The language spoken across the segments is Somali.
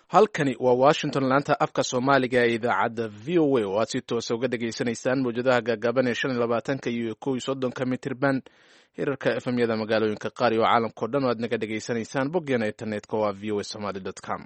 halkani waa washington laanta afka soomaaliga ee idaacadda v o a oo aad si toosa uga dhagaysanaysaan mawjadaha gaagaaban ee 25 iyo 31 mitirban hirarka efmyada magaalooyinka qaar iyo caalamkao dhan oo aad naga dhagaysanaysaan boggeena internetka waa voa somaly.com.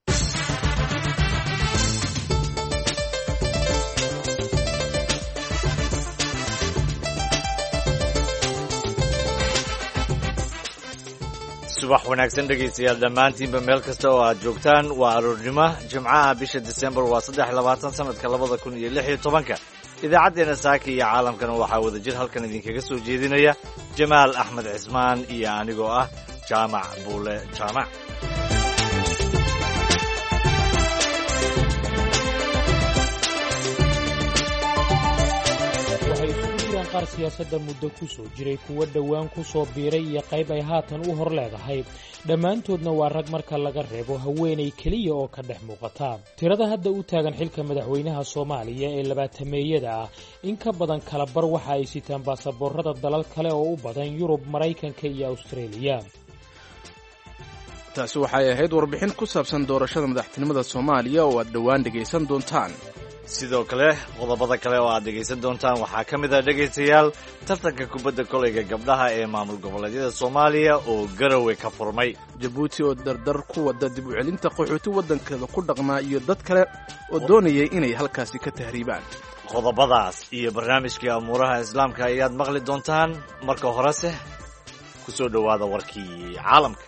subax wanaagsan dhegaystayaal dhammaantiinba meel kasta oo aad joogtaan waa aroornimo jimcaha bisha December waa 23 sanadka 2016 idaacadeena saaka iyo caalamkana waxaa wada jir halkan idinkaga soo jeedinaya Jamaal Axmed Cismaan iyo anigoo ah Jaamac Buule Jaamac. qaar siyaasadda muddo ku soo jiray kuwa dhowaan ku soo biiray iyo qayb ay haatan u hor leedahay dhammaantoodna waa rag marka laga reebo haweenay keliya oo ka dhex muuqata tirada hadda u taagan xilka madaxweynaha Soomaaliya ee 20meeyada ah in ka badan kala bar waxa ay sitaan baasaboorada dalal kale oo u badan Yurub, Mareykanka iyo Australia. taasi waxay ahayd warbixin ku saabsan doorashada madaxtinimada Soomaaliya oo aad dhowaan dhagaysan doontaan. sidoo kale qodobada kale oo aad dhegaysan doontaan waxaa ka mid ah dhegaystayaal tartanka kubadda kolayga gabdhaha ee maamul goboleedyada Soomaaliya oo Garowe ka furmay. Jabuuti oo dardar ku wada dib u celinta qaxooti waddankeeda ku dhaqmaa iyo dad kale oo doonayay inay halkaasi ka tahriibaan. qodobadaas iyo barnaamijkii amuuraha islaamka ayaad maqli doontaan marka horese ku soo dhowaada warkii caalamka.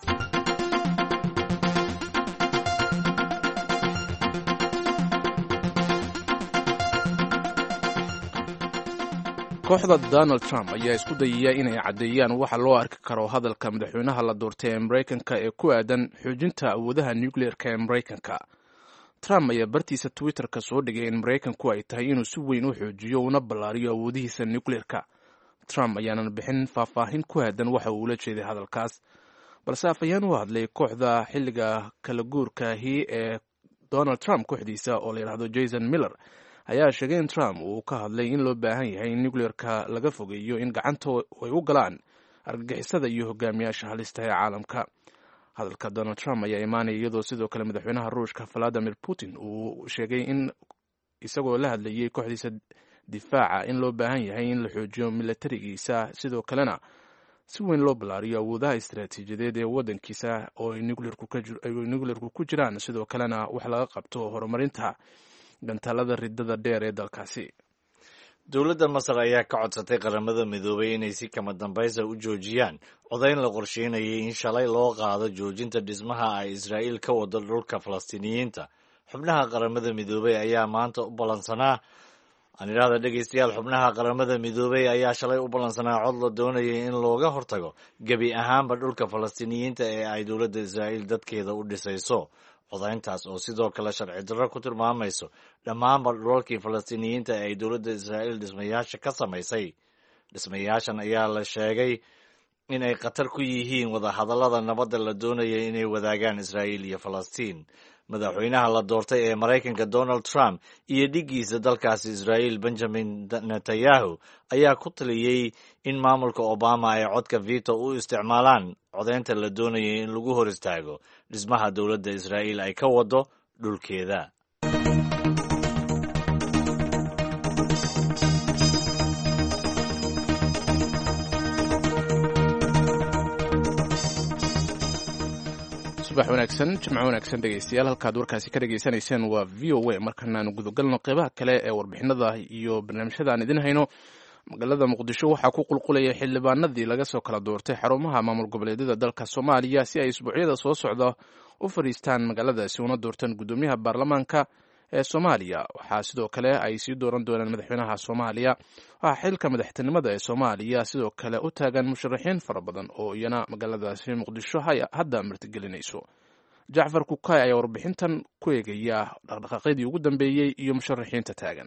kooxda Donald Trump ayaa isku dayaya inay caddeeyaan waxa loo arki karo hadalka madaxweynaha la doortay ee Mareykanka ee ku aadan xoojinta awoodaha nuclear-ka ee Mareykanka. Trump ayaa bartiisa Twitter-ka soo dhigay in Mareykanku ay tahay inuu si weyn u xoojiyo una ballaariyo awoodihiisa nuclear-ka. Trump ayaanan bixin faahfaahin ku aadan waxa uu ula jeeday hadalkaas, balse afhayeen u hadlay kooxda xilliga kala guurkaahi ee Donald Trump kooxdiisa oo la yidhaahdo Jason Miller ayaa sheegay in Trump uu ka hadlay in loo baahan yahay in nuclear-ka laga fogeeyo in gacanta ay u galaan argagixisada iyo hogaamiyaasha halista ee caalamka. hadalka Donald Trump ayaa imaanaya iyadoo sidoo kale madaxweynaha Ruushka Vladimir Putin uu sheegay in isagoo la hadlayay kooxdiisa difaaca in loo baahan yahay in la xoojiyo militarigiisa sidoo kalena si weyn loo ballaariyo awoodaha istiraatiijiyadeed ee waddankiisa oo ay nuclear-ku ku jiraan sidoo kalena wax laga qabto horumarinta gantaalada ridada dheer ee dalkaasi. dowladda Masar ayaa ka codsatay qaramada midoobay inay si kama dambaysa u joojiyaan codayn la qorsheynayay in shalay loo qaado joojinta dhismaha ay Israa'iil ka wado dhulka Falastiiniyiinta. xubnaha qaramada midoobay ayaa maanta u ballansanaa dhegaystayaal xubnaha qaramada midoobay ayaa shalay u ballansanaa cod la doonayay in looga hortago gebi ahaanba dhulka Falastiiniyiinta ee ay dowladda Israa'iil dadkeeda u dhisayso. codayntaas oo sidoo kale sharci darro ku tilmaamayso dhammaanba dhulalkii Falastiiniyiinta ee ay dowladda Israa'iil dhismayaasha ka samaysay. dhismayaashan ayaa la sheegay in ay khatar ku yihiin wadahadallada nabadda la doonaya inay wadaagaan Israa'iil iyo Falastiin. madaxweynaha la doortay ee Mareykanka Donald Trump iyo dhiggiisa dalkaasi Israa'iil Benjamin Netanyahu ayaa ku taliyey in maamulka Obama ay codka veto u isticmaalaan codaynta la doonayay in lagu hor istaago dhismaha dowladda Israa'iil ay ka wado dhulkeeda. subax wanaagsan, jimco wanaagsan dhegaystayaal. halkaad warkaasi ka dhagaysanayseen waa VOA. markanaanu gudagalno qeybaha kale ee warbixinada iyo barnaamijyada aan idin hayno. magaalada Muqdisho waxaa ku qulqulaya xildhibaanadii laga soo kala doortay xarumaha maamul goboleedyada dalka Soomaaliya si ay isbuucyada soo socda u fariistaan magaaladaasi una doortaan gudoomiyaha baarlamaanka ee Soomaaliya. waxaa sidoo kale ay sii dooran doonaan madaxweynaha Soomaaliya. waxaa xilka madaxtinimada ee Soomaaliya sidoo kale u taagan musharaxiin fara badan oo iyana magaaladaasi Muqdisho hadda martigelinayso. Jacfar Kukay ayaa warbixintan ku eegaya dhaqdhaqaaqyadii ugu dambeeyey iyo musharaxiinta taagan.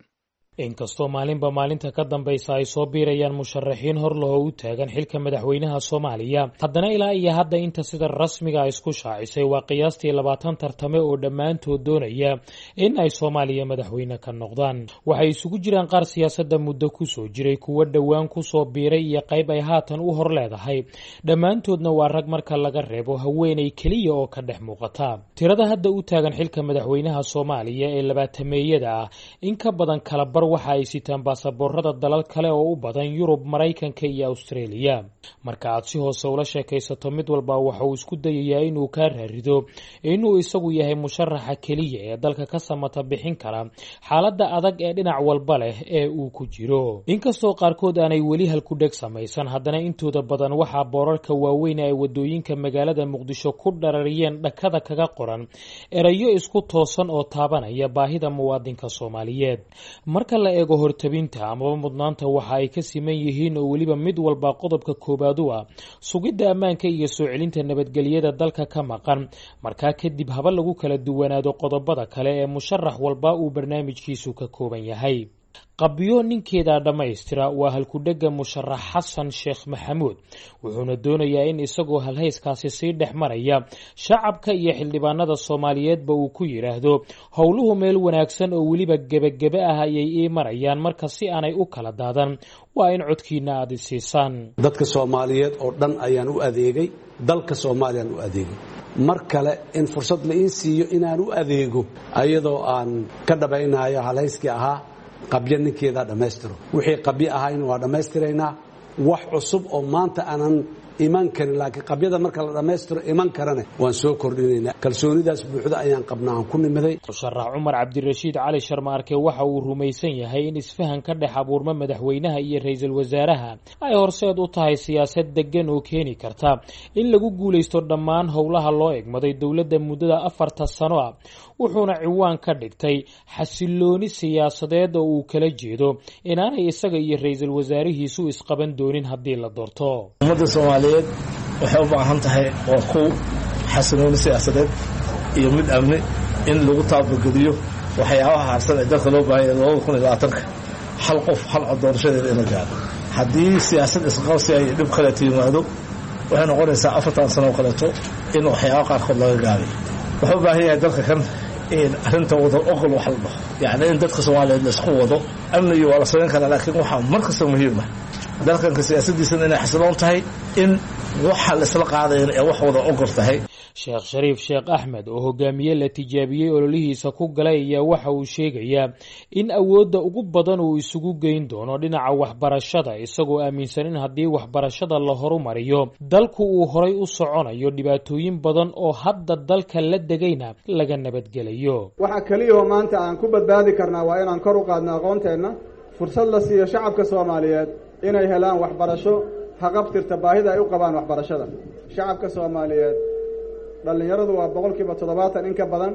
inkastoo maalinba maalinta ka dambaysa ay soo biirayaan musharaxiin hor lahoo u taagan xilka madaxweynaha Soomaaliya, haddana ilaa iyo hadda inta sida rasmiga isku shaacisay waa qiyaastii 20 tartame oo dhammaantood doonaya in ay Soomaaliya madaxweyne ka noqdaan. Waxay isugu jiraan qaar siyaasadda muddo ku soo jiray, kuwa dhawaan ku soo biiray iyo qayb ay haatan u hor leedahay. Dhammaantoodna waa rag marka laga reebo haweeney kaliya oo ka dhex muuqata. Tirada hadda u taagan xilka madaxweynaha Soomaaliya ee 20meeyada ah in ka badan kala bar waxa ay sitaan baasaboorada dalal kale oo u badan Yurub, Mareykanka iyo Australia. Marka aad si hoose ula sheekaysato mid walba waxa uu isku dayayaa inuu ka raarido inuu isagu yahay musharaxa kaliya ee dalka ka samata bixin kara xaaladda adag ee dhinac walba leh ee uu ku jiro. Inkastoo qaarkood aanay weli halku dheg samaysan, haddana intooda badan waxaa boorarka waaweyn ee wadooyinka magaalada Muqdisho ku dharariyeen dhakada kaga qoran erayo isku toosan oo taabanaya baahida muwaadinka Soomaaliyeed. Marka la eego hortabinta ama mudnaanta waxa ay ka siman yihiin oo waliba mid walba qodobka koobaad u ah sugidda ammaanka iyo soo celinta nabadgelyada dalka ka maqan. Markaa kadib haba lagu kala duwanaado qodobada kale ee musharax walba uu barnaamijkiisu ka kooban yahay. qabyo ninkeeda dhamaystira waa halku dhega musharax Xasan Sheekh Maxamuud, wuxuuna doonayaa in isagoo halhayskaasi sii dhex maraya shacabka iyo xildhibaanada Soomaaliyeedba uu ku yiraahdo howluhu meel wanaagsan oo waliba gebagebe ah ayay marayaan, marka si aanay u kala daadan waa in codkiina aad siisaan. dadka Soomaaliyeed oo dhan ayaan u adeegay, dalka Soomaaliya u adeegay. mar kale in fursad la ii siiyo inaan u adeego ayadoo aan ka dhabaynayo halhayskii ahaa qabyo ninkeeda dhamaystiro. wixii qabyo ahayn waa dhamaystiraynaa. wax cusub oo maanta aanan iman karin laakiin qabyada marka la dhamaystiro iman karana waan soo kordhinaynaa. kalsoonidaas buuxda ayaan qabnaa aan ku nimaday. musharax Cumar Cabdirashiid Cali Sharmaarke waxa uu rumaysan yahay in isfahan ka dhex abuurma madaxweynaha iyo ra'iisul wasaaraha ay horseed u tahay siyaasad degan oo keeni karta in lagu guuleysto dhammaan howlaha loo egmaday dawladda muddada 4 sano ah. wuxuuna ciwaan ka dhigtay xasilooni siyaasadeed oo uu kala jeedo inaanay isaga iyo ra'iisul wasaarihiisu isqaban doonin haddii la doorto. ummadda Soomaaliyeed waxay u baahan tahay oo ku xasilooni siyaasadeed iyo mid amni in lagu taabageliyo waxyaabaha harsan ee dalka loo baahan yahay 2020 hal qof hal doorashadeeda in la gaaro. haddii siyaasad isqabsi ay dhib kale timaado waxay noqonaysaa 4 sano kaleeto in waxyaabaha qaarkood laga gaaro. wuxuu u baahan yahay dalka kan in arrinta wada ogol wax la dhaho, yacni in dadka Soomaaliyeed isku wado amniga waa la soo karaa, laakiin waxa markasta muhiim ah dalkan ka siyaasadiisa inay xasiloon tahay in waxa la isla qaadayo ee wax wada ogol tahay. Sheekh Shariif Sheekh Ahmed oo hogaamiye la tijaabiyay ololihiisa ku galay ayaa waxa uu sheegayaa in awoodda ugu badan uu isugu geyn doono dhinaca waxbarashada, isagoo aaminsan in haddii waxbarashada la horumariyo dalku uu horay u soconayo dhibaatooyin badan oo hadda dalka la degayna laga nabadgelayo. waxa kaliya oo maanta aan ku badbaadi karnaa waa inaan kor u qaadno aqoonteena, fursad la siiyo shacabka Soomaaliyeed inay helaan waxbarasho haqabtirta baahida ay u qabaan waxbarashada. shacabka Soomaaliyeed dhalinyaradu waa 70% in ka badan.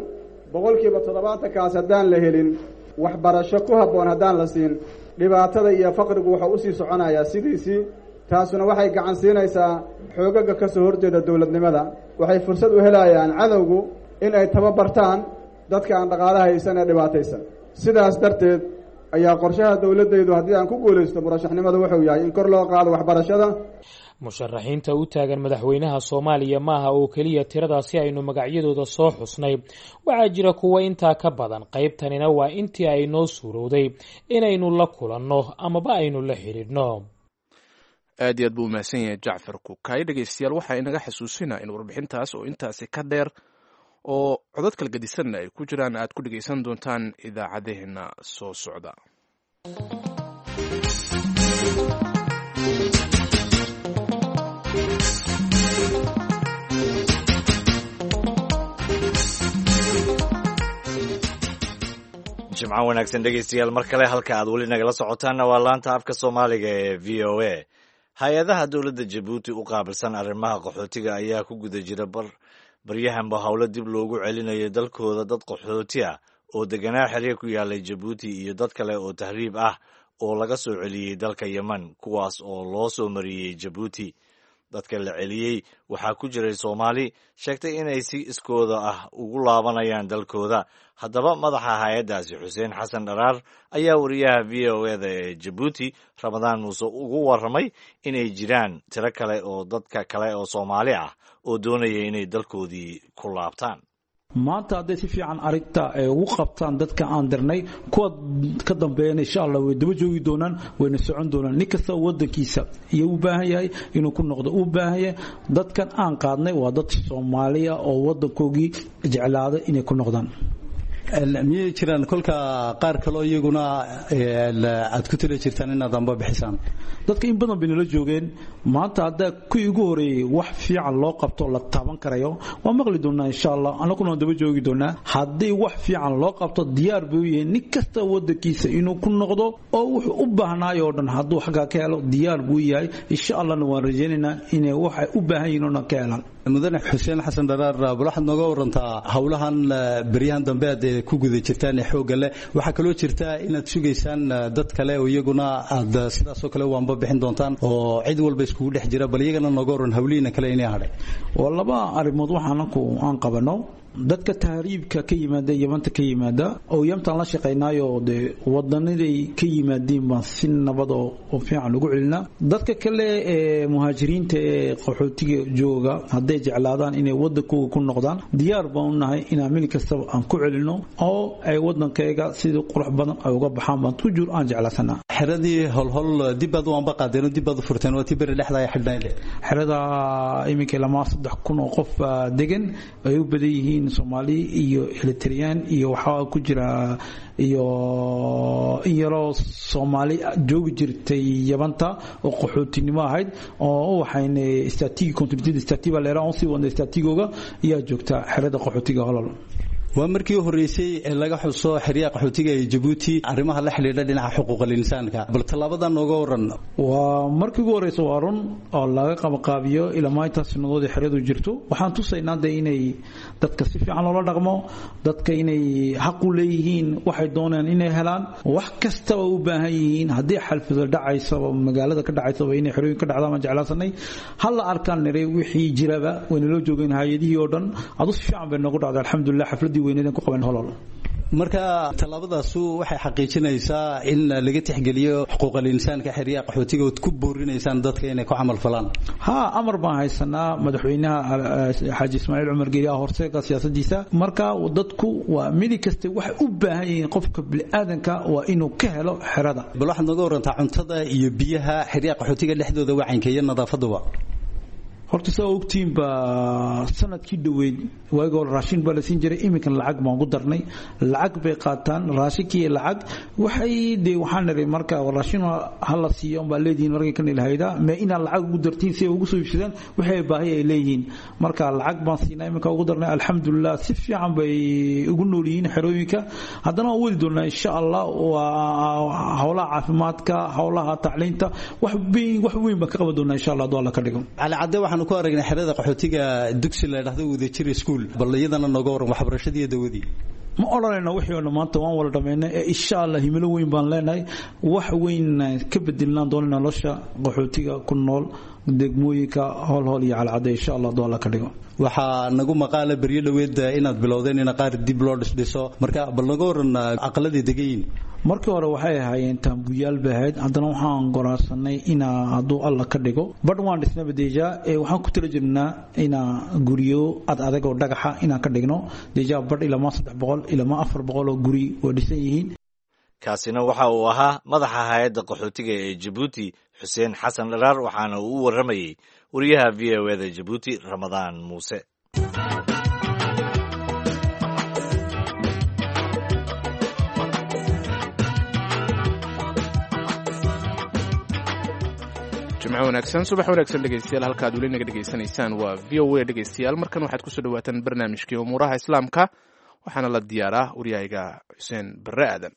70% kaas haddaan la helin waxbarasho ku habboon haddaan la siin, dhibaatada iyo faqrigu waxa u sii soconayaa sidiisii. taasuna waxay gacan siinaysaa xoogaga ka soo horjeeda dawladnimada. waxay fursad u helayaan cadowgu in ay tababartaan dadka aan dhaqaalaha haysan ee dhibaataysan. sidaas darteed ayaa qorshaha dawladdeedu haddii aan ku guuleysto murashaxnimada wuxuu yahay in kor loo qaado waxbarashada. musharaxiinta u taagan madaxweynaha Soomaaliya maaha oo kaliya tiradaasi aynu magacyadooda soo xusnay, waxaa jira kuwa intaa ka badan. qaybtanina waa intii ay noo suurowday inaynu la kulanno amaba aynu la xiriirno. aad iyo aad buu mahadsan yahay Jacfar Kukaay. dhegeystayaal waxaa inaga xasuusinaa in warbixintaas oo intaasi ka dheer oo codad kala gedisanna ay ku jiraan aad ku dhegeysan doontaan idaacadeena soo socda. jimco wanaagsan dhegeystayaal mar kale halka aad weli nagala socotaanna waa laanta afka Soomaaliga ee VOA. hay-adaha dowladda Jabuuti u qaabilsan arrimaha qaxootiga ayaa ku guda jira baryahanba howlo dib loogu celinayo dalkooda dad qaxooti ah oo deganaa xiriir ku yaalay Jabuuti iyo dad kale oo tahriib ah oo laga soo celiyey dalka Yemen, kuwaas oo loo soo mariyey Jabuuti. dadka la celiyey waxaa ku jiray Soomaali sheegtay inay si iskooda ah ugu laabanayaan dalkooda. Haddaba madaxa hay'addaasi Xuseen Xasan Dharaar ayaa wariyaha VOA-da ee Djibouti Ramadaan Muuse ugu warramay inay jiraan tiro kale oo dadka kale oo Soomaali ah oo doonaya inay dalkoodii ku laabtaan. maanta hadday si fiican arrinta ay ugu qabtaan dadka aan dirnay kuwa ka dambeeyana insha Allah way daba joogi doonaan wayna socon doonaan nin kasta wadankiisa iyo u baahan yahay inuu ku noqdo u baahan yahay dadkan aan qaadnay waa dad Soomaaliya oo wadankoogii jeclaada inay ku noqdaan miyay jiraan kolka qaar kale oo iyaguna aad ku tiri jirtaan inaad amba bixisaan dadka in badan bay nala joogeen maanta hadda kuwii ugu horeeyay wax fiican loo qabto la taaban karayo waa maqli doonaa insha Allah anaguna daba joogi doonaa haddii wax fiican loo qabto diyaar buu yahay nin kasta wadankiisa inuu ku noqdo oo wuxuu u baahnaayo oo dhan hadduu xagga ka helo diyaar buu yahay insha Allah waan rajaynaynaa inay waxay u baahan yihiin oo ka helaan mudane Xuseen Xasan Dharaar waxaad nooga warantaa hawlahan bariyahan dambe ee ku guda jirtaan xoogga leh waxa kale oo jirta inaad sugaysaan dad kale oo iyaguna aad sidaas oo kale waanba bixin doontaan oo cid walba isku dhex jira bal iyagana nooga waran hawliina kale inay hadhay laba arrimood waxaan qabano dadka tahriibka ka yimaada Yamanta ka yimaada oo Yamtaan la shaqeynaayo de wadanaday ka yimaadeen baan si nabad oo fiican ugu celinaa dadka kale ee muhaajiriinta ee qaxootiga jooga hadday jeclaadaan inay wadankooda ku noqdaan diyaar baan u nahay inaan meel kasta aan ku celino oo ay wadankayga sidii qurux badan ay uga baxaan baan ku jir aan jeclaasana xeradii hol dibad waan ba qaadeen dibad furteen oo tibir dhexda ay xidhnaan xerada iminka lama 3,000 oo qof degan ay u badan yihiin Soomaali iyo Eritrean iyo waxa ku jira iyo iyaro Soomaali joogi jirtay Yamanta oo qaxootinimo ahayd oo waxayna istaatiig contributed istaatiiga leeraa si wada istaatiigooga iyo joogta xerada qaxootiga holol waa markii horeysay ee laga xuso xiriya qaxootiga ee Djibouti arrimaha la xiriira dhinaca xuquuqul insaanka bal talaabadan nooga waran waa markii ugu horeysay waa run oo laga qabqaabiyo ilaa maanta sanadoodii xiriiradu jirto waxaan tusaynaa inay dadka si fiican loola dhaqmo dadka inay xaq u leeyihiin waxay doonaan inay helaan wax kasta oo u baahan yihiin haddii xalfado dhacayso magaalada ka dhacayso inay xiriir ka dhacdaan jeclaasanay hal arkaan niray wixii jiraba wayna loo joogeen hay'adihii oo dhan adu si fiican bay noogu dhacday alxamdulillah xafladii ku qaban holol marka talaabadaas waxay xaqiijinaysaa in laga tixgeliyo xuquuqul insaanka xiriya qaxootiga oo ku boorinaysaan dadka inay ku amal falaan amar baan haysanaa madaxweynaha Xaaji Ismaaciil Cumar Geeri horseega siyaasadiisa marka dadku waa mili kasta wax u baahan yihiin qofka bini'aadanka waa inuu ka helo xirada bal waxaad nooga warantaa cuntada iyo biyaha xiriya qaxootiga dhexdooda wacanka iyo nadaafaduba horta soo ogtiin ba sanadkii dhaweyd waagoo raashin baa la siin jiray iminkan lacag baan ku darnay lacag bay qaataan raashinkii lacag waxaan niray marka raashin hala siiyo baa leediin markay kan ilahayda ma ina lacag ugu dartiin si ugu soo iibsadaan waxay baahi ay leeyihiin marka lacag baan siinay iminka ugu darnay alxamdulillah si fiican bay ugu nool yihiin xerooyinka haddana waan wadi doonaa insha Allah hawlaha caafimaadka hawlaha tacliinta wax weyn baan ka qaban doonaa insha Allah doona ka dhigo waxaan ku aragnay xerada qaxootiga dugsi la yiraahdo wadajir school bal iyadana nooga waran waxbarashada iyo dawadii ma oranayna wixii oo maanta waan wala dhameynay insha Allah himilo weyn baan leenahay wax weyn ka bedelaan doonaa nolosha qaxootiga ku nool degmooyinka hol iyo calcada insha Allah doona ka dhigo waxa nagu maqaala bariyo dhaweed inaad bilowdeen in qaar dib loo dhiso marka bal nooga waran aqaladii degayn markii hore waxay ahaayeen taambuyaal baahid haddana waxaan goraansanay ina hadduu alla ka dhigo badh waan dhisnay deja waxaan ku tala jirnaa ina guriyo adag oo dhagaxa inaan ka dhigno deja badh ilaa 300 ilaa 400 oo guri oo dhisan yihiin kaasina waxa uu ahaa madaxa hay'adda qaxootiga ee Djibouti Xuseen Xasan Dharaar waxaana uu waramayay wariyaha VOA-da Djibouti Ramadaan Muuse jimco wanaagsan subax wanaagsan dhegeystayaal halkaad weli naga dhegeysanaysaan waa VOA dhegeystayaal markan waxaad ku soo dhawaataan barnaamijkii umuuraha islaamka waxaana la diyaaraa waryahayga Xuseen Barre Aadan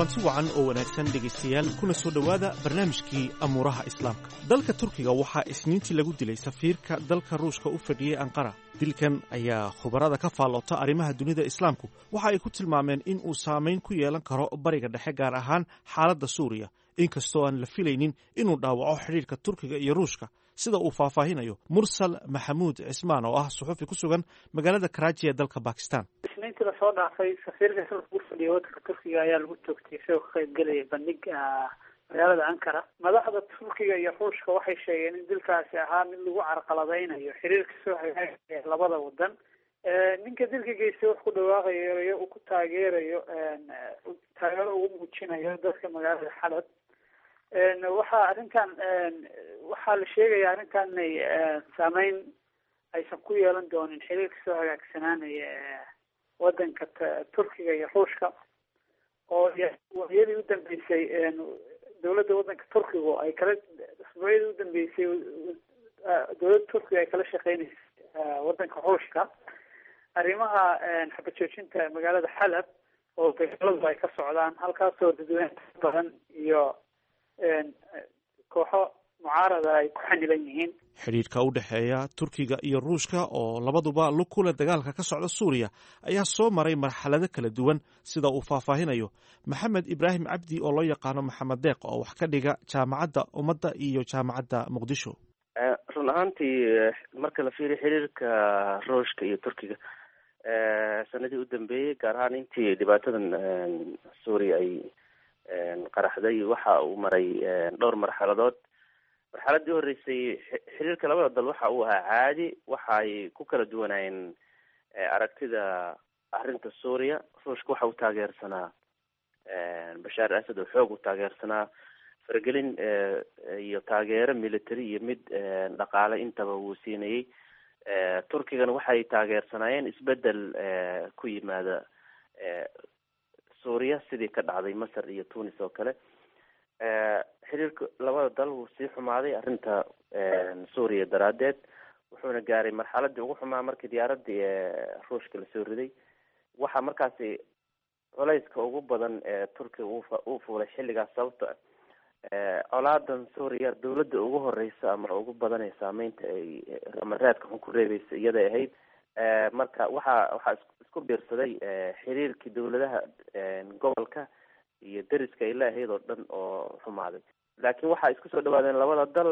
kulanti wacan oo wanaagsan dhegaystayaal kuna soo dhowaada barnaamijkii amuuraha islaamka. dalka turkiga waxaa isniintii lagu dilay safiirka dalka ruushka u fadhiyey anqara. dilkan ayaa khubarada ka faalloota arrimaha dunida islaamku waxa ay ku tilmaameen in uu saamayn ku yeelan karo bariga dhexe, gaar ahaan xaaladda suuriya, inkastoo aan la filaynin inuu dhaawaco xidhiirka turkiga iyo ruushka, sida uu faahfaahinayo mursal maxamuud cismaan oo ah suxufi ku sugan magaalada karaaji ee dalka bakistan. isniintii lasoo dhaafay safiirka u fadhiya waddanka turkiga ayaa lagu toogtay isagoo ka qayb gelaya bandhig magaalada ankara. madaxda turkiga iyo ruushka waxay sheegeen in dilkaasi ahaa mid lagu carqaladaynayo xiriirka soo hagaagaya labada wadan. ninka dilka geystay wax ku dhawaaqayo uu ku taageerayo taageero ugu muujinayo dadka magaalada xalab. waxaa arrintan waxaa la sheegaya arrintan inay saameyn aysan ku yeelan doonin xiriirka soo hagaagsanaanaya wadanka turkiga iyo ruushka, oo waayadii u dambeysay dawladda wadanka turkiga ay kala usbuucyadii u dambeysay dawladda turkiga ay kala shaqeynaysay wadanka ruushka arrimaha xabad joojinta magaalada xalab oo dagaaladu ay ka socdaan, halkaasoo dadweyne badan iyo kooxo mucaarada ay ku xanilan yihiin. xidhiirka u dhexeeya turkiga iyo ruushka oo labaduba lug ku leh dagaalka ka socda suuriya ayaa soo maray marxalado kala duwan, sida uu faahfaahinayo maxamed ibraahim cabdi oo loo yaqaano maxamed deeq oo wax ka dhiga jaamacadda ummadda iyo jaamacadda muqdisho. run ahaantii marka la fiiriyo xiriirka ruushka iyo turkiga sanadii u dambeeyey, gaar ahaan intii dhibaatadan suuriya ay qaraxday, waxa uu maray dhowr marxaladood. marxaladii horeysay xiriirka labada dal waxa uu ahaa caadi, waxa ay ku kala duwanaayeen aragtida arrinta suuriya. ruushka waxa uu taageersanaa bashaar asad oo xoog u taageersanaa, faragelin iyo taageero military iyo mid dhaqaale intaba wuu siinayey. turkigana waxay taageersanaayeen isbedel ku yimaada suuriya sidii ka dhacday masar iyo tunis oo kale. xiriirka labada dal wuu sii xumaaday arrinta suuriya daraadeed, wuxuuna gaaray marxaladii ugu xumaa markii diyaaradii ruushka lasoo riday. waxaa markaasi culayska ugu badan ee turkiga uu fuulay xilligaas, sababta colaadan suuriya dawladda ugu horeysa ama ugu badan ee saameynta ay ramaraadka xun ku reebeysa iyaday ahayd. marka waxaa isku biirsaday xiriirkii dawladaha gobolka iyo deriska ay leeahayd oo dhan oo xumaaday. laakiin waxaa isku soo dhawaadeen labada dal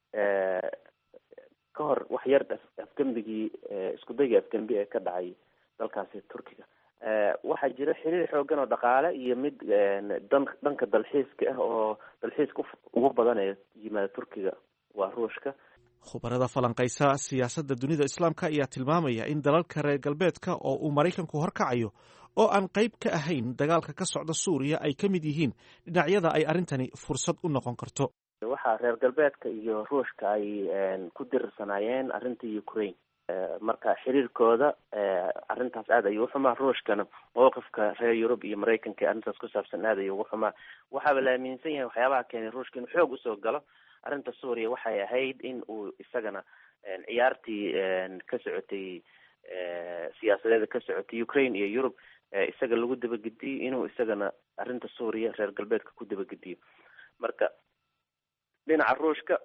ka hor wax yar afgembigii iskudayga afgembi ee ka dhacay dalkaasi turkiga. waxaa jira xiriir xoogan oo dhaqaale iyo mid dhanka dalxiiska ah, oo dalxiiska ugu badan ee yimaada turkiga waa ruushka. khubarada falanqaysa siyaasadda dunida islaamka ayaa tilmaamaya in dalalka reer galbeedka oo uu maraykanku horkacayo oo aan qayb ka ahayn dagaalka ka socda suuriya ay ka mid yihiin dhinacyada ay arrintani fursad u noqon karto. waxaa reer galbeedka iyo ruushka ay ku dirirsanaayeen arrinta Ukraine. marka xiriirkooda arrintaas aad ayuu u xumaa. ruushkana mowqifka reer Yurub iyo Maraykanka arrintaas ku saabsan aad ayuu ugu xumaa. waxaaba la aaminsan yahay waxyaabaha keenay ruushka inuu xoog usoo galo arrinta suuriya waxay ahayd in uu isagana ciyaartii ka socotay siyaasadeeda ka socotay Ukraine iyo Yurub isaga lagu dabagediyo, inuu isagana arrinta suuriya reer galbeedka ku dabagediyo. marka dhinaca ruushka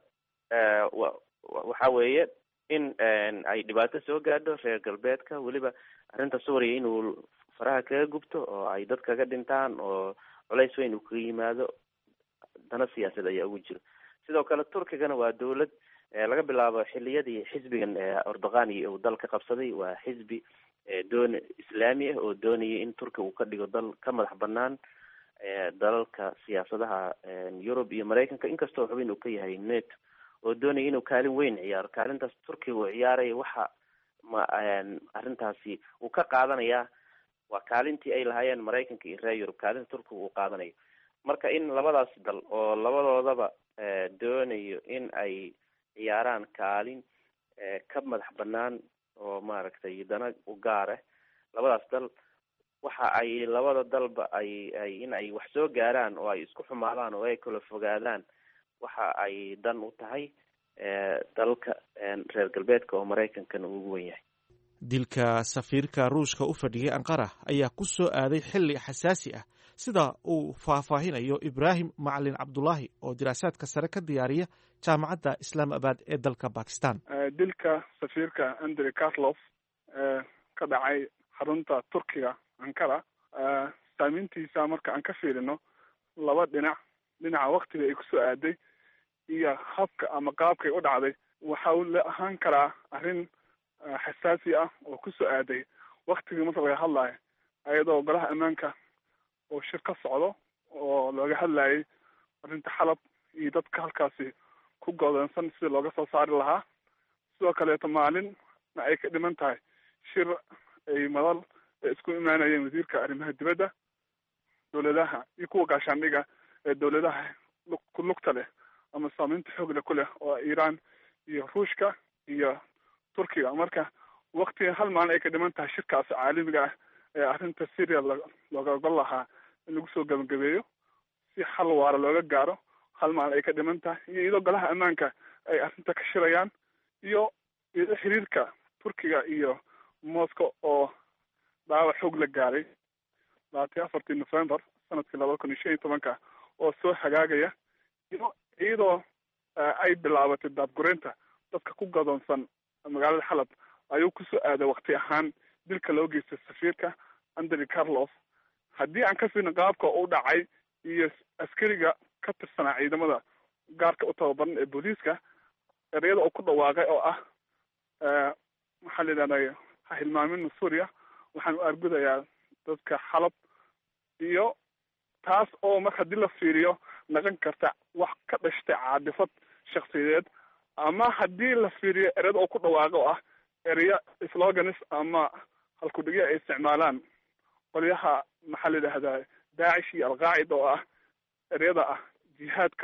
waxa weeye in ay dhibaato soo gaadho reer galbeedka, weliba arrinta suuriya inuu faraha kaga gubto oo ay dad kaga dhintaan oo culays weyn uu kaga yimaado, dana siyaasad ayaa ugu jiro. sidoo kale turkigana waa dawlad laga bilaabo xiliyadii xisbigan Erdogan uu dalka qabsaday, waa xisbi doon islaami ah oo doonayay in turkiga uu ka dhigo dal ka madax banaan dalalka siyaasadaha Yurub iyo Maraykanka, inkastoo xubin uu ka yahay NATO, oo doonayay inuu kaalin weyn ciyaaro. kaalintaas turkiga uu ciyaaray waxa arrintaasi uu ka qaadanayaa waa kaalintii ay lahaayeen Maraykanka iyo reer Yurub, kaalinta turkiga uu qaadanayo. marka in labadaas dal oo labadoodaba doonayo in ay ciyaaraan kaalin ka madax banaan oo maaragtay dana u gaar ah, labadaas dal waxa ay labada dalba ay in ay wax soo gaaraan oo ay isku xumaadaan oo ay kala fogaadaan, waxa ay dan u tahay dalka reer galbeedka oo Maraykankana ugu weyn yahay. dilka safiirka ruushka u fadhiyay anqara ayaa ku soo aaday xilli xasaasi ah, sida uu faahfaahinayo Ibraahim Macalin Cabdulaahi oo diraasaadka sare ka diyaariya jaamacadda Islaamabad ee dalka Pakistan. Dilka safiirka Andrei Karlov ka dhacay xarunta Turkiga Ankara saameyntiisa marka aan ka fiirino laba dhinaca waqtiga ay ku soo aaday iyo habka ama qaabkay u dhacday waxa uu la ahaan karaa arrin xasaasi ah oo ku soo aaday waqtigii marka laga hadlayo ayadoo golaha ammaanka oo shir ka socdo oo looga hadlayay arrinta Xalab iyo dadka halkaasi ku go'doonsan sidii looga soo saari lahaa sidoo kaleeto maalin ay ka dhiman tahay shir ay madal isku imaanayeen wasiirka arrimaha dibadda dowladaha iyo kuwa gaashaandhiga ee dowladaha ku lugta leh ama saameynta xoog leh ku leh oo Iiraan iyo Ruushka iyo Turkiga marka waqtiga hal maalin ay ka dhiman tahay shirkaas caalamiga ah ee arrinta Syria looga gol lahaa in lagu soo gabagabeeyo si xal waara looga gaaro hal maalin ay ka dhiman tahay iyo iyadoo golaha ammaanka ay arrinta ka shirayaan iyo xiriirka Turkiga iyo Moscow oo dhaawac xoog la gaaray 24 November sanadkii 2015 oo soo hagaagaya iyadoo ay bilaabatay daadgureynta dadka ku gadoonsan magaalada Xalab ayuu ku soo aaday waqti ahaan dilka loo geystay safiirka Andrei Karlov haddii aan ka fiirno qaabka uu dhacay iyo askariga ka tirsanaa ciidamada gaarka u tababaran ee booliiska ereyada uu ku dhawaaqay oo ah maxaa la yidhahdaa ha hilmaamin Suuriya waxaan u argudayaa dadka Xalab iyo taas oo marka haddii la fiiriyo noqon karta wax ka dhashtay caadifad shakhsiyadeed ama haddii la fiiriyo ereyada uu ku dhawaaqo oo ah ereya slogans ama halkudhigyo ay isticmaalaan qolyaha maxaa la yidhahdaa Daacish iyo Al-Qaacida oo ah ereyada ah jihaadka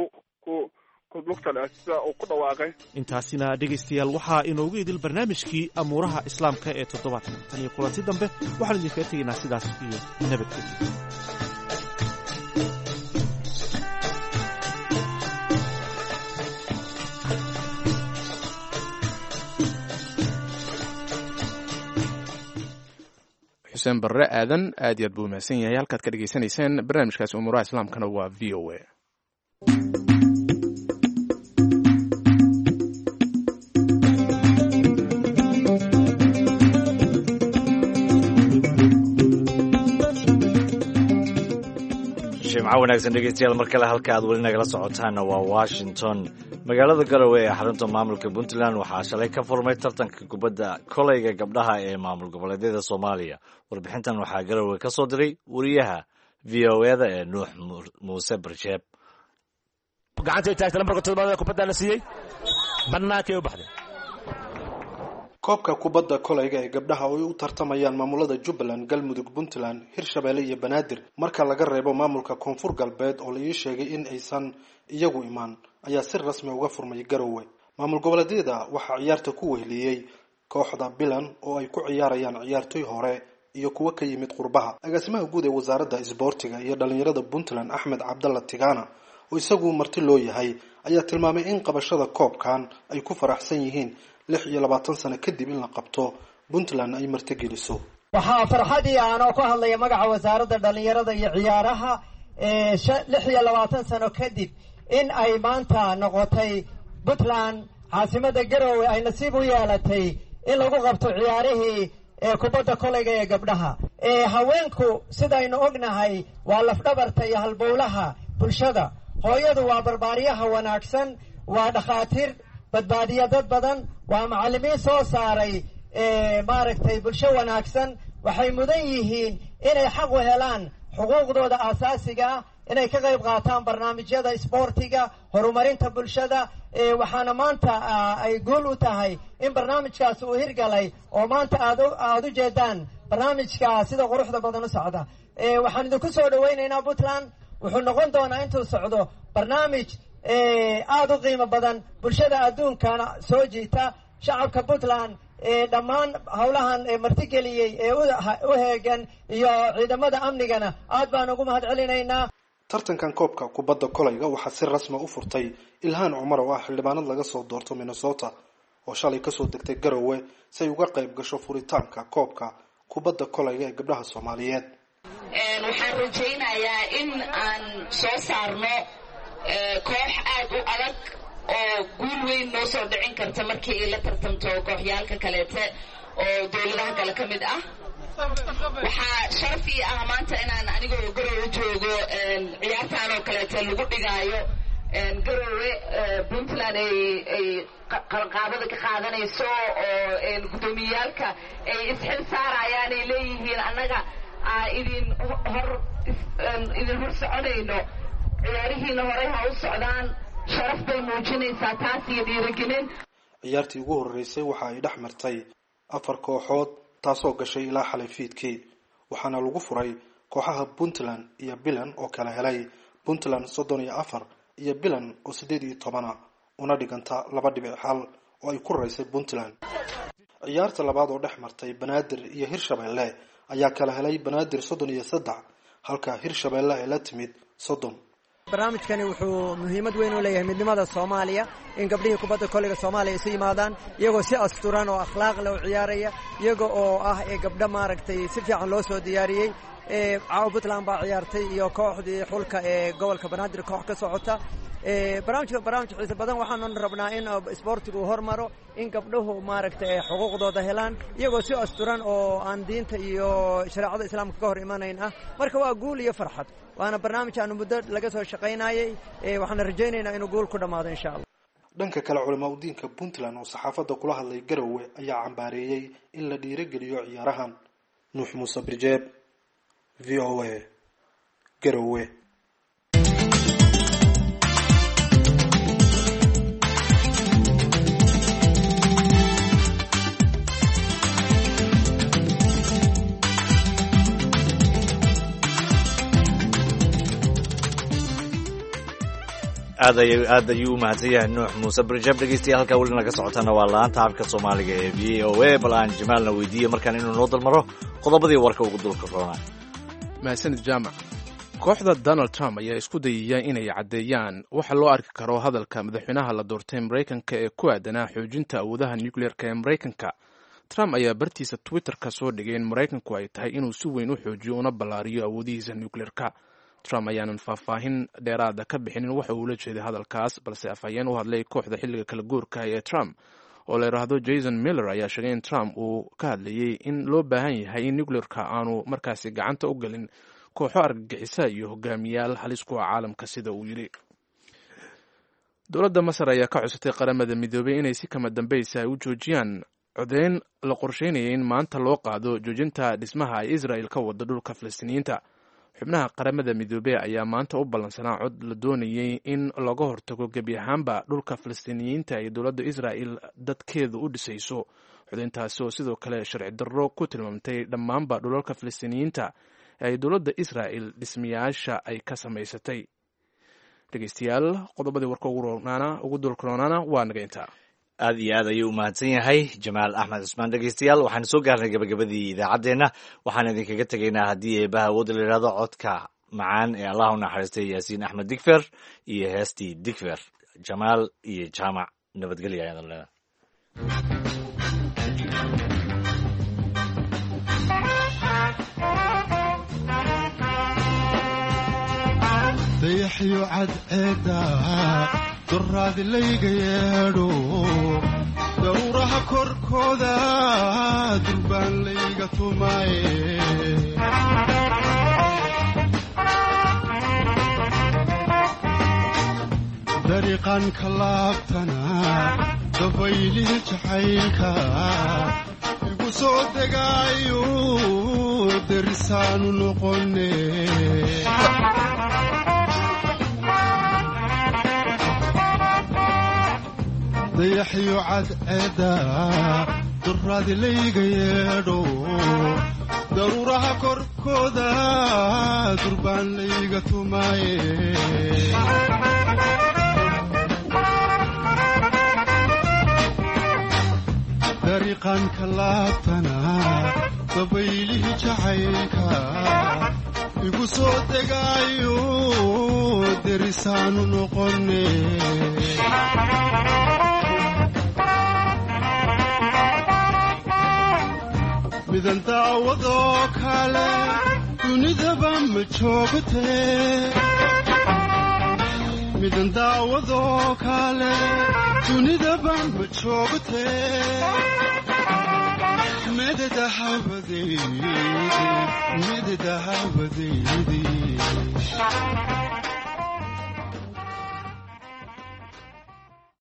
ku lugta leh sida uu ku dhawaaqay. Intaasina dhegaystayaal waxaa inoogu idil barnaamijkii amuuraha islaamka ee toddobaadkan tan iyo kulanti dambe waxaan idinkaga tegaynaa sidaas iyo nabadgelyo. xuseen barre aadan aad iyo aad buu mahadsan yahay halkaad ka dhegaysanayseen barnaamijkaasi umuuraha islaamkana waa VOA. jimco wanaagsan dhegeystayaal mar kale halka aad weli nagala socotaana waa Washington. Magaalada Garowe ee xarunta maamulka Puntland waxaa shalay ka furmay tartanka kubadda kolayga gabdhaha ee maamul goboleedyada Soomaaliya. Warbixintan waxaa Garowe ka soo diray wariyaha VOA-da ee Nuux Muuse Barjeeb. Gacanta taagta lambarka 7 kubadda la siiyay banaanka u baxday. koobka kubadda kolayga ee gabdhaha oo ay u tartamayaan maamulada Jubbaland, Galmudug, Puntland, Hirshabelle iyo Banaadir marka laga reebo maamulka Koonfur Galbeed oo la ii sheegay in aysan iyagu imaan ayaa si rasmi uga furmay Garowe. Maamul goboleedyada waxaa ciyaarta ku weheliyay kooxda Bilan oo ay ku ciyaarayaan ciyaartoy hore iyo kuwa ka yimid qurbaha. Agaasimaha guud ee wasaaradda isboortiga iyo dhalinyarada Puntland Axmed Cabdalla Tigana oo isagu marti loo yahay ayaa tilmaamay in qabashada koobkan ay ku faraxsan yihiin 26 sano kadib in la qabto Puntland ay martigeliso. waxaa farxadii aan ku hadlaya magaca wasaaradda dhalinyarada iyo ciyaaraha 26 sano kadib in ay maanta noqotay Puntland caasimada Garowe ay nasiib u yeelatay in lagu qabto ciyaarihii kubadda kolayga ee gabdhaha. haweenku sidaynu ognahay waa lafdhabarta iyo halbowlaha bulshada. hooyadu waa barbaariyaha wanaagsan, waa dhakhaatiir badbaadiya dad badan, waa macallimiin soo saaray maaragtay bulsho wanaagsan. waxay mudan yihiin inay xaq u helaan xuquuqdooda aasaasiga ah, inay ka qayb qaataan barnaamijyada isboortiga, horumarinta bulshada. waxaana maanta ay guul u tahay in barnaamijkaas uu hirgalay oo maanta aad u jeedaan barnaamijka sida quruxda badan u socda. waxaan idinku soo dhawaynaynaa Puntland wuxuu noqon doonaa intuu socdo barnaamij aad u qiimo badan, bulshada adduunkana soo jiita. shacabka Puntland dhammaan howlahan martigeliyey u heegan iyo ciidamada amnigana aad baan ugu mahadcelinaynaa. tartankan koobka kubadda kolayga waxaa si rasmi u furtay Ilhaan Cumar oo ah xildhibaanad laga soo doorto Minnesota oo shalay ka soo degtay Garowe si ay uga qayb gasho furitaanka koobka kubadda kolayga ee gabdhaha Soomaaliyeed. waxaan rajaynayaa in aan soo saarno koox aad u adag oo guul weyn noo soo dhicin karta markii ay la tartamto kooxyaalka kaleete oo dowladaha kale ka mid ah. waxaa sharaf ii ah maanta inaan anigoo garowe joogo ciyaartaan oo kaleete lagu dhigaayo garowe puntland ay qabanqaabada ka qaadanayso oo guddoomiyaalka ay isxil saarayaan ay leeyihiin annaga idin hor soconayno, ciyaarihiina horey ha u socdaan. sharaf bay muujinaysaa taas iyo dhiirigelin. ciyaartii ugu horeysay waxa ay dhex martay 4 kooxood taasoo gashay ilaa xalay fiidkii, waxaana lagu furay kooxaha Puntland iyo Bilan oo kala helay Puntland 34 iyo Bilan oo 18 una dhiganta 2.5 oo ay ku raysay Puntland. ciyaarta labaad oo dhex martay Banaadir iyo Hirshabeelle ayaa kala helay Banaadir 33 halka Hirshabeelle ay la timid 30. barnaamijkani wuxuu muhiimad weyn u leeyahay midnimada Soomaaliya, in gabdhaha kubadda koleyga Soomaaliya isu yimaadaan iyagoo si asturan oo akhlaaq leh u ciyaaraya, iyaga oo ah gabdha maaragtay si fiican loo soo diyaariyay. caawa Puntland baa ciyaartay iyo kooxdii xulka ee gobolka Banaadir koox ka socota. barnaamij xiiso badan waxaan rabnaa in isboortigu hormaro, in gabdhuhu maaragtay xuquuqdooda helaan iyagoo si asturan oo aan diinta iyo shariicada islaamka ka hor imanayn ah. marka waa guul iyo farxad, waana barnaamij aan muddo laga soo shaqaynayay. waxaan rajaynaynaa inuu guul ku dhamaado insha Allah. dhanka kale culimada diinka Puntland oo saxaafadda kula hadlay Garowe ayaa cambaareeyay in la dhiirigeliyo ciyaarahan. Nuux Muuse Birjeeb, VOA, Garowe. aad ayuu u mahadsan yahay Nuux Muuse Birjeeb. dhegeystayaal halkaa weli naga socotana waa laanta afka Soomaaliga ee VOA. bal aan Jamaalna weydiiyey markaan inuu noo dalmaro qodobadii warka ugu dulka roonaa. mahadsanid jaamac. kooxda Donald Trump ayaa isku dayaya inay caddeeyaan waxa loo arki karo hadalka madaxweynaha la doortay Mareykanka ee ku aadanaa xoojinta awoodaha nuclear-ka ee Mareykanka. Trump ayaa bartiisa Twitter-ka soo dhigay in Mareykanku ay tahay inuu si weyn u xoojiyo una ballaariyo awoodihiisa nuclear-ka. Trump ayaanan faahfaahin dheeraada ka bixinin waxa uu la jeeday hadalkaas, balse afhayeen u hadlay kooxda xilliga kala guurka ee Trump oo la yiraahdo Jason Miller ayaa sheegay in Trump uu ka hadlayay in loo baahan yahay in nuclear-ka aanu markaasi gacanta u galin kooxo argagixisa iyo hogaamiyaal halis ku ah caalamka sida uu yiri. dowladda Masar ayaa ka cusubtay qaramada midoobay inay si kama dambaysa ay u joojiyaan codeyn la qorsheynayay in maanta loo qaado joojinta dhismaha ay Israel ka wado dhulka Falastiiniyiinta. xubnaha qaramada midoobay ayaa maanta u ballansanaa cod la doonayay in laga hortago gebi ahaanba dhulka Falastiiniyiinta ay dowladda Israel dadkeedu u dhisayso. codeyntaasi oo sidoo kale sharci darro ku tilmaamtay dhammaanba dhulalka Falastiiniyiinta ay dowladda Israel dhismayaasha ay ka samaysatay. dhegeystayaal qodobadii warka ugu dulkroonana waa naga intaa. aad iyo aad ayuu u mahadsan yahay Jamaal Axmed Cusmaan. dhegeystayaal waxaan soo gaarnay gabagabadii idaacaddeenna. waxaan idinkaga tegaynaa haddii eebaha awoodda la yidhahdo codka macaan ee allah u naxariistay Yaasiin Axmed Digfer iyo heestii Digfer. Jamaal iyo Jaamac nabadgelya ayaan leedahay. dayaxyo cadceeda duraadi layga yeedho dawraha korkooda durbaan layga tumaye dariiqan ka laabtana dabaylihii jacaylka igu soo degaayo derisaanu noqone dayaxyo cadceeda duraadi layga yeedho daruuraha korkooda durbaan layga tumaye dariiqan ka laabtana dabaylihii jacaylka igu soo degaayo derisaanu noqone midan daawadoo kale dunidaba ma joogtee midan daawadoo kale dunidaba ma joogtee medadahabadeydii